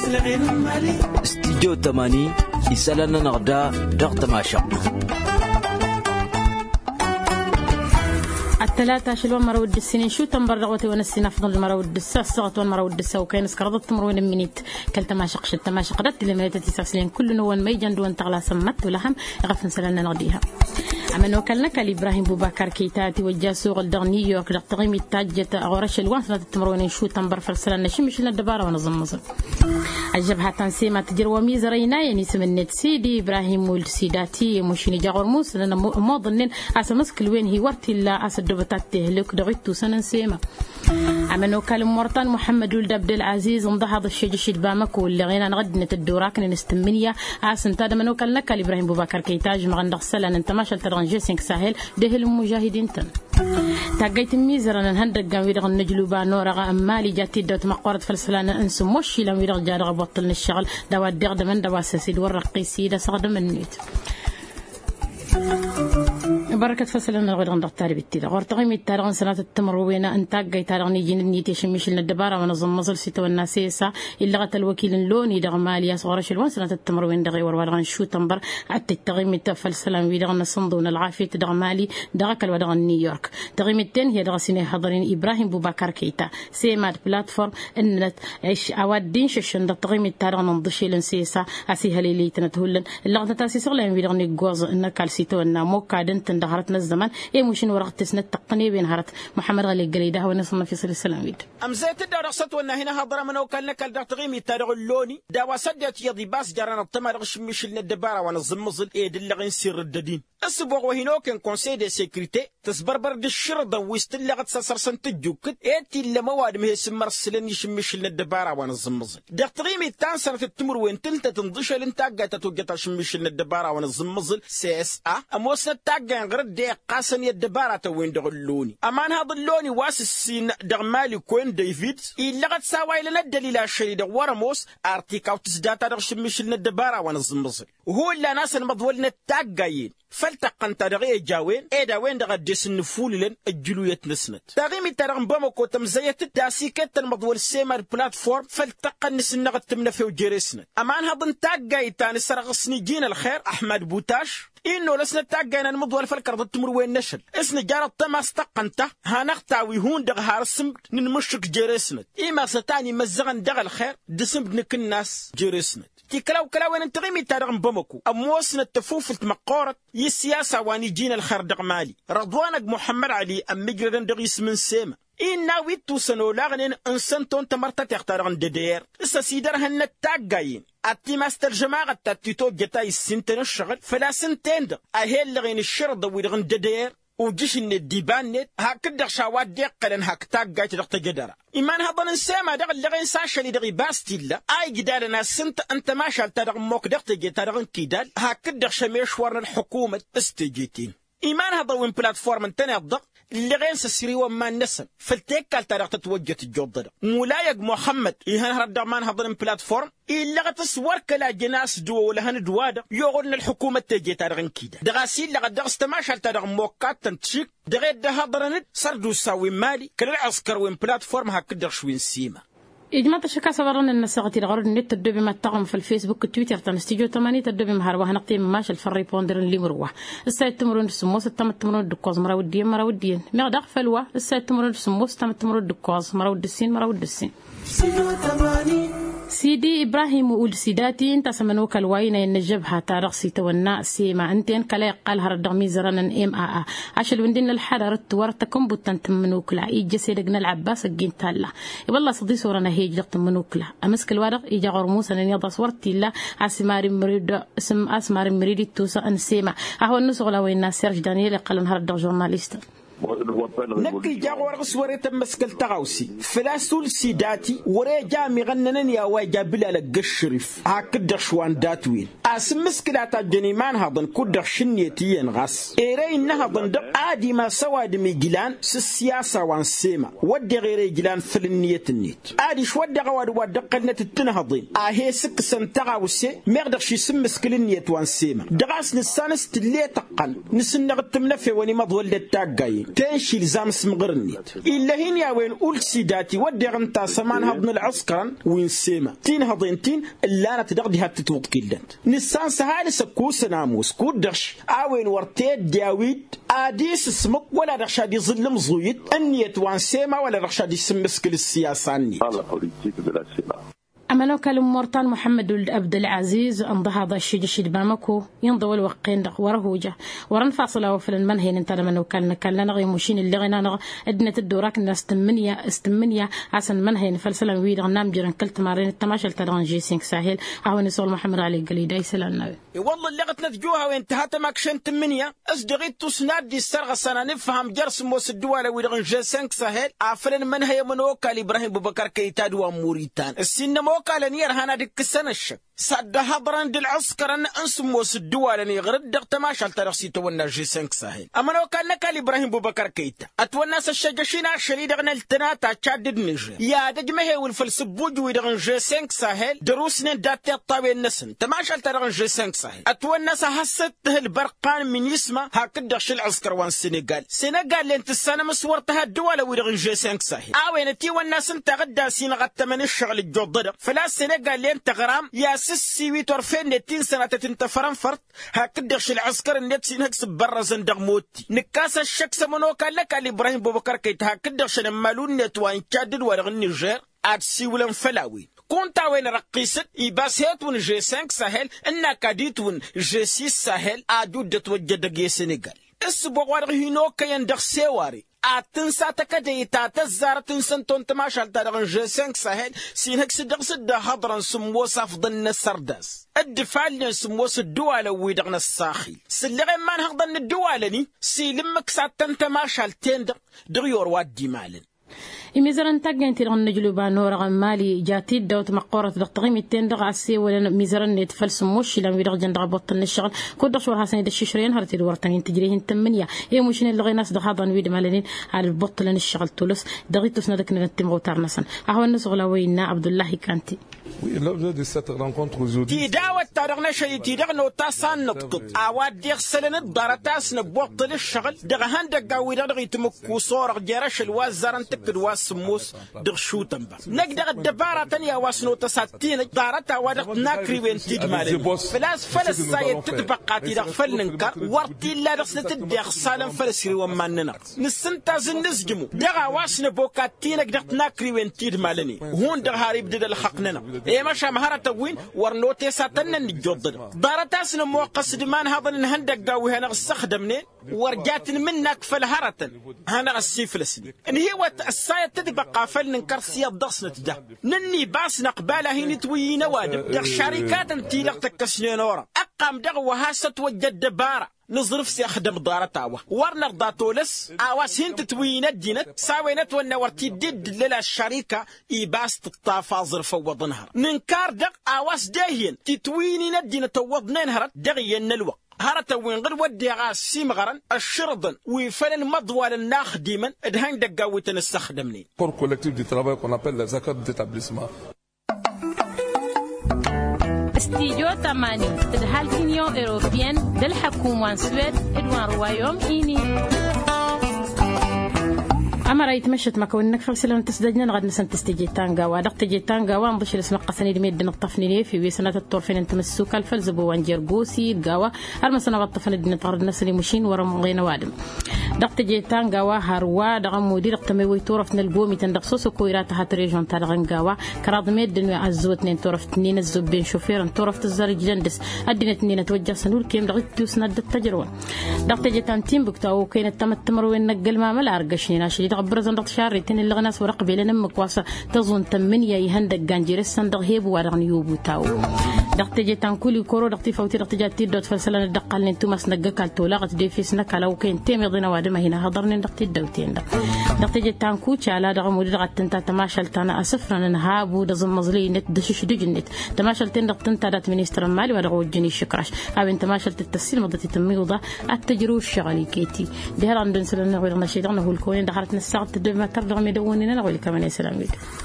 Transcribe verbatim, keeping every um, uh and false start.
استديو تماني يسألنا نغدا دغت ماشا الثلاثة شلون مرود السنين شو تنبرغوتي ونسينا فضل المرود الساس صغت والمرود السا وكاين سكرضت تمرون منيت كلت ما شق شت ما شقدت اللي تسعسلين كل نون ما يجندون تغلا سمت ولهم يغفن سلنا نغديها أما وكلنا كال إبراهيم بوبكر كيتاتي والجاسوق الدغ نيويورك دغ تغيمي تاجة غورش الوان سنة التمرون شو تنبر فرسلنا شي مش الدبارة ونظم مصر الجبهة تنسيمة تجر وميز رينا يعني سمنت سيدي إبراهيم والسيداتي مشيني جاغور موس لأن ما ظنين أسمسك وين هي ورتي لا أسد بتاته لك دغيتو سنة سيمة أما وكال مرتان محمد ولد عبد العزيز انضحض الشيء شد بامك واللي غينا نغدنة الدوراك نستمنيا عسن تاد من وكال نكال إبراهيم بوبكر كيتاج مغندق سلان انت ماشل ترغنجي سينك ساهل ده المجاهدين تن تاقيت ميزرنا نهندق قام ويرغ النجلوبا نورغا أمالي جاتي دوت مقورة فلسلانا انسو موشي لم ويرغ جارغ بطلن الشغل دوات دغد من دواسسيد والرقيسي دا صغد من نيت بركة فصلنا غير عند التاري بالتيلا غير تغيم التارغن سنة التمر وينا انتاج جاي تارغني جين نيتي شميش لنا الدبارة ونظم مصر ستة والناسيسة اللي غت الوكيل اللوني دغ ماليا صغار شلون سنة التمر وين دغي وروالغن شو تنبر عت التغيم التفل سلام ويدغن الصندون العافية دغ مالي دغك الودغ نيويورك تغيم التين هي دغ سنة حضرين إبراهيم بوبكر كيتا سيمات بلاتفورم ان عيش أودين ششن دغ تغيم التارغن نضشي لنسيسة أسيها ليلي تنتهولن اللي غت تاسيس غلين ويدغني جوز إن كالسيتو إن موكا دنت دهرتنا الزمان إيه مشين ورقت سنة تقنية بين هرت محمد غالي قريده ونصنا في صل السلاميد أم زيت الدراسات وإن هنا هضر من وكان لك الدغيمي تارغ اللوني دوا صدت يضي باس جرنا التمر غش مش الدبارة ونظمزل إيه دلغين سير الدين السبوع وهنا كان كونسي دي سيكريتي تسبربر الشرطة ويستلغت سسر سنتجوكت إيه تلا مواد مه سمر سلني شمش الدبارة ونظمزل دغيمي تانسرت التمر وين تلت تنضش الانتاج تتوجت شمش الدبارة ونظمزل سيس أ أموسنا تاجن غير دي قاسن الدبارة وين دغلوني أمان هذا اللوني واسسين دغمالي كوين ديفيد إلا قد ساوي لنا الدليل الشديد ورموس أرتيكاو تزدات رغشمش الدبارة ونظمزل وهو اللي ناس المضولنا التاجين فلتقن ترغي جاوين إيدا وين دغ ديس النفول لن الجلوية نسنت تغيمي ترغم بمكو تمزيت التاسيكت المضول السيمر بلاتفورم فلتقن نسنغ التمنفي وجريسنت أمان هذا التاجي تاني سرغسني جين الخير أحمد بوتاش إنه لسنا تاجينا المضول فالكرد التمر وين نشل اسنا جارة تماس تقنته هنقطعوي هون دغ هارسم ننمشك جريسنت إما ستاني مزغن دغ الخير دسم بنك الناس جريسنت تكلاو كلاو ان تغيمي تارغم بمكو اموسنا التفوف المقورة يسياسة واني جينا الخير دغ مالي رضوانك محمد علي ام مجردن دغ يسمن سيما إنا ويتو سنو لاغنين انسانتون تمرتا تختارغن ددير اسا سيدر هن التاقاين اتي ماستر جماعة تاتيتو جتا يسنتين الشغل فلا سنتين دغ اهيل لغين الشرطة ويدغن ددير وجيش ان الديبان نت هكذا شواد دقلن هكتاق جايت دغ تجدرا إيمان هذا نسمع دغ لغين ساشلي دغ باستيلا أي جدالنا سنت أنت ما شالت دغ موك دغ تجي تدغ كيدال هكذا شميش ورنا الحكومة استجيتين إيمان هذا وين بلاتفورم تاني الضغ لغين سسري وما نسن فلتكال تدغ تتوجه الجودة مولايق محمد إيهان هرد مان هذا بلاتفورم إلا غتسور كلا جناس دو ولا هن دوادا يغن الحكومة تجي تدغ كيدا دغاسيل لغا دغ استماشال تدغ موكات تنتشيك دغ ده هضرنت سردو ساوي مالي كل العسكر وين بلاتفورم هكذا شوين سيما إجماع الشكا صبرنا النساقة الغرض النت تدوبي ما تقوم في الفيسبوك والتويتر تنستيجو تمانية تدوبي مهاربة هنقطي ماش الفري بوندر اللي مروح السايد تمرون السموس التم تمرون الدكوز مراودين مراودين ما داخل فلوا السايد تمرون السموس تم تمرون الدكوز مراود السين مراود السين سيدي إبراهيم والسيداتي انت سمنوك الوين النجبها تارغسي تونا سيما انتين كلا يقال هرد ميزرنا ام ا ا عشان وندين الحرارة ورتكم بوتن تمنوك لا يجي سيدنا العباس الجين تالا والله صدي صورنا هيج تمنوك لا امسك الورق يجي غرموس ان يضا صورتي لا اسمار مريد اسم اسمار مريد توسا ان سيما اهو النسغلا وين سيرج دانيال قال هرد جورناليست نكي جاغور غسوري تمسكل تغاوسي فلاسول سيداتي وري جامي غننن يا واجا بلا الشريف هكذا شوان داتوين اسم مسكلات الجنيمان هضن كدر شنيتين غاس ايري نهضن دق عادي ما سواد ميجلان سياسة وان سيما ودي غيري جلان فلنية النيت عادي شو ودي غواد ودق النت التنهضين اهي سك سنتغاوسي ميغدر شي سمسكلنية وان سيما دغاس نسانس تلي تقن نسنغ التمنفي وني مضول للتاقاين تنشي لزام سمغرنيت إلا هين يا وين قلت سيداتي ودي غنتا سمان هضن العسكرا وين سيما تين هضنتين اللي أنا تدغدي هاتتوض كيلانت نسان سهالي سكوس ناموس كودش أوين ورتيد داويد أديس اسمك ولا رشادي ظلم زويد أنية وان سيما ولا رشادي سمسك للسياسة أنيت أما لو كان مورطان محمد عبد العزيز أنضى هذا الشيء الشيء بامكو ينضوي الوقين ورهوجة ورن فاصلة وفل المنهين انت لما كان كان لنا غير مشين اللي غينا أدنى الدوراك الناس تمنية استمنية عسن منهين فلسلم ويد غنام جيران كلت مارين التماشى التدران جي سينك ساهل أو نسول محمد علي قليل دايس النبي والله اللي غت نتجوها وانتهت ماكشن تمنية أصدقيت تسناد دي السرغة سنة نفهم جرس موس الدوالة ويدغن جي سينك ساهل عفلن منهي منوكا لإبراهيم ببكر كيتاد وموريتان السنة موكا لنير هنا ديك السنة الشك صد هضران دي العسكر أن أنسموس الدوالة نيغرد دغ تماشى الترخصي تونا جي سينك ساهل أما لو كان نكا لإبراهيم ببكر كيتا أتوناس الشجاشين عشري دغن التناتا تشادد نجي يا دجمه والفلسبوج ويدغن جي سينك ساهل دروسنا داتي الطاوي النسن تماشى الترغن جي سينك ساهل أتوناس هست البرقان من يسمى هكذا شل العسكر وان سنغال سنغال لين السنة مسورتها الدوالة ويدغن جي سينك ساهل أوين تي والناس انت غدا سينغا التمن الشغل الجدد فلا سنغال لين تغرام يا سسي ويتور فين نتين سنة تنتفرن فرط هكذا شل العسكر النت سينهكس برا زندق موتي نكاس الشكس منوكا لك على إبراهيم بوبكر كيت هكذا شل مالون نتوان كادد ورغن نيجير أتسي ولن فلاوي كنت وين رقيست يباسيت ون جي سانك ساهل إننا كاديت ون جي سيس ساهل أدود توجد جي سنغال السبوع ورغينو كيان دخ سيواري أتنسى تكدي تاتزار تنسن تنتماشال تارغن جي سانك ساهل سينهك صدق صدق حضرا سمو صفضن السرداس الدفاع اللي سمو الدوالة ويدغن الساخي سلغي ما نهضن الدوالة سيلمك ساتن تماشال تندق دغيور وادي مالن ميزران تاجن تيرغن نجلوبا نورغ مالي جاتي دوت مقورة دقتغيم التندغ عسي ولا ميزران نتفلس موش لم يدغ جندغ بطن الشغل كود شو حسن يد الششرين هرتي الورتين تجريهن تمنية هي مشين اللي غيناس دخاضن ويد مالين على البطل الشغل تولس دغيتو سندك نتمغو تارنسن اهو الناس غلاوينا عبد الله كانتي تي داوت تارغنا شي تي دغنو تاسان نقطط اواد ديغ سلن الدارتاس نبوطل الشغل دغهان دغاوي دغي تمكو صور جرش الوازرن تكد واسموس دغ شو تنبا نقدر الدبارة تانية واسنو تساتين دارتا ودغ ناكري وين تيد مالين فلاس فلس سايد تتبقى تيدغ فلننكر ورتي لا دغ ستدغ سالم فلسري وماننا نسنتازن نسجمو دغا واسن بوكاتينك دغ ناكري وين تيد ماليني هون دغ هاري بدد الحقننا إيه ماشا مهارة وين ورنوتي ساتنا نجدد دارتاس نمو قصد مان هذا نهندق داوي هنا استخدمني ورجعت منك فالهرة هنا السيفلسني ان هي الساية تتبقى فلننكر سياد ضغصنة ده نني باس نقبالة هنا توي نوادم دغ شركات انتيلق تكسنين ورا اقام دغ وهاسة توجد دبارة نظرف سيخدم دارتاوه ورنر داتولس اواس هنت توينت دينت ساوينت ونورتي دد للا الشركة ايباس تطافا ظرف وضنهر ننكار دق اواس داهين تتويني ندينة وضنين هرت دغيين الوقت هرتا وين غير ودي غاس سيمغرن الشرطن ويفلن مضوال الناخ ديما ادهان دقاوي تنستخدمني pour collectif du travail qu'on appelle les accords d'établissement. استيجو تماني تدهال كينيو إيروبيان دل حكومة سويد إدوان روايوم إيني أما رأيت مشت مكونك فلسلان تسدجنا غد نسن تستجي تانغا ودق تجي تانغا وانضش الاسم قسني دميد نطفني في سنة الطرفين انت مسوك الفلزبو وانجربوسي دقاوة هرمسنا غطفن دين طرد نسلي مشين ورم غين وادم دق تجي تانغا وهروا دغم مدير قتمي تورف نلقومي تندق سوسو كويرات هات ريجون تلغنغاوا كراض ميد دن عزوت نين تورف تنين الزبين شوفير تورف تزارج جندس ادينا تنين توجه سنول كيم دغت سند التجربه دق تجي تان تيم بكتاو كاين تمتمر وين نقل ما مل ارقشنينا شي تغبر زندق شاري تن اللي غناس ورق بيلنا مكواسه تظن تمنيا يهندق جانجير الصندق هيب ورغن يوبو تاو دق تجي تان كولي كورو دق تفوتي دق تجي تي دوت فلسلان دقال نتو مس نقكال تولاغت دي فيس نكالاو كاين تيم يضنا وادما هنا هضرني دق تدوتين دق دق تجي تان كوتش على دغ مودي دغ تنتا تماشل تانا اسفرن نهابو دزم مزلي نت دشش دجنت تماشل تن دق تنتا دات مينستر مالي ودغ وجني شكراش اب انت ماشل التسيل مضتي تميوضه التجرو الشغلي كيتي دهر عندن سلنا غير نشيدنا هو الكوين دخلت نساعد تدوي ما ترضى ميدوننا نقول كمان يا سلام